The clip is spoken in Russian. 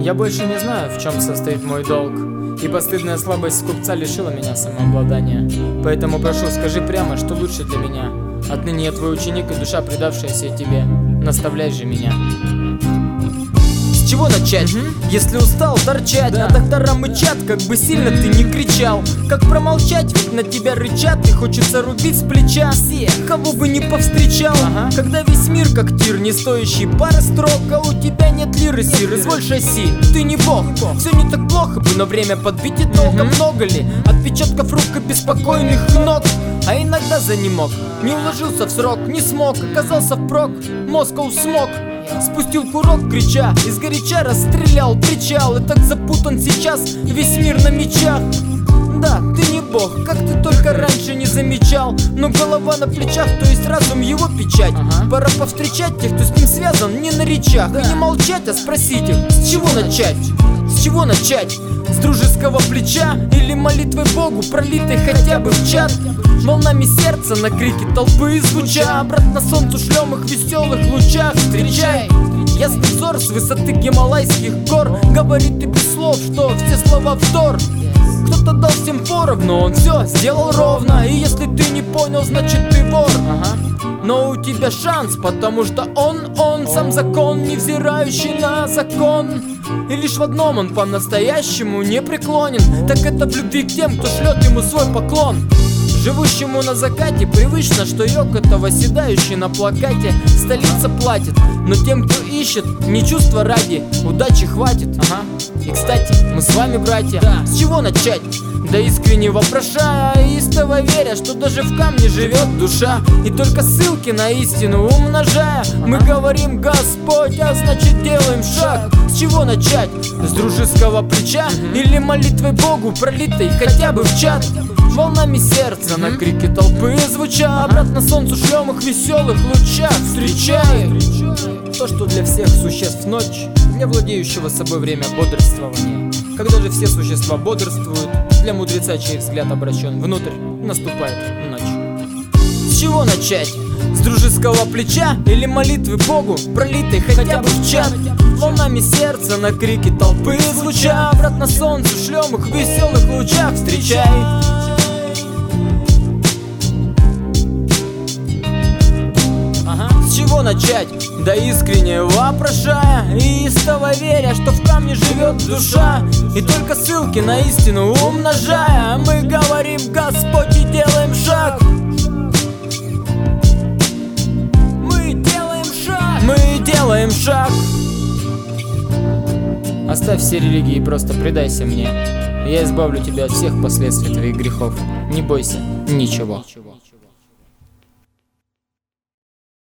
Я больше не знаю, в чем состоит мой долг, ибо стыдная слабость скупца лишила меня самообладания. Поэтому прошу, скажи прямо, что лучше для меня. Отныне я твой ученик и душа, предавшаяся тебе. Наставляй же меня. С чего начать? Если устал торчать, а доктора мычат, как бы сильно ты не кричал. Как промолчать, ведь на тебя рычат, и хочется рубить с плеча всех, кого бы не повстречал. Когда весь мир как тир, не стоящий пары строк, а у тебя нет лиры, сир, изволь шасси. Ты не бог, все не так плохо бы, но время подбить и долго. Много ли отпечатков рук и беспокойных ног? А иногда занемог, не уложился в срок, не смог, оказался впрок, Москоу смог. Спустил курок, крича, изгоряча расстрелял причал. И так запутан сейчас весь мир на мечах. Да, ты не бог, как ты только раньше не замечал. Но голова на плечах, то есть разум его печать. Пора повстречать тех, кто с ним связан не на речах. И не молчать, а спросить их, с чего начать? С чего начать? С дружеского плеча или молитвой Богу, пролитой хотя бы в чат? Волнами сердца на крики толпы звуча, обратно солнцу шлем их в веселых лучах. Встречай ясный взор с высоты Гималайских гор, говорит и без слов, что все слова вздор. Кто-то дал всем поровну, он все сделал ровно. И если ты не понял, значит ты вор. Но у тебя шанс, потому что он сам закон, невзирающий на закон. И лишь в одном он по-настоящему не преклонен, так это в любви к тем, кто шлет ему свой поклон. Живущему на закате привычно, что йог это восседающий на плакате. Столица платит, но тем, кто ищет, не чувства ради, удачи хватит. И кстати, мы с вами братья. С чего начать? Да искренне вопрошая, истово веря, что даже в камне живет душа. И только ссылки на истину умножая, мы говорим Господь, а значит делаем шаг. С чего начать? С дружеского плеча или молитвой Богу, пролитой хотя бы в чат? Волнами сердца на крики толпы звуча, обратно солнцу шлем их в веселых лучах. Встречай то, что для всех существ ночь, для владеющего собой время бодрствования. Когда же все существа бодрствуют, для мудреца, чей взгляд обращен внутрь, наступает ночь. С чего начать? С дружеского плеча или молитвы Богу, пролитой хотя бы в чат? Волнами сердца на крики толпы звуча, обратно солнцу шлем их в веселых лучах. Встречай. С чего начать? Да искренне вопрошая, и истово веря, что в камне живет душа. И только ссылки на истину умножая, мы говорим Господь и делаем шаг. Мы делаем шаг. Мы делаем шаг. Оставь все религии и просто предайся мне. Я избавлю тебя от всех последствий твоих грехов. Не бойся ничего.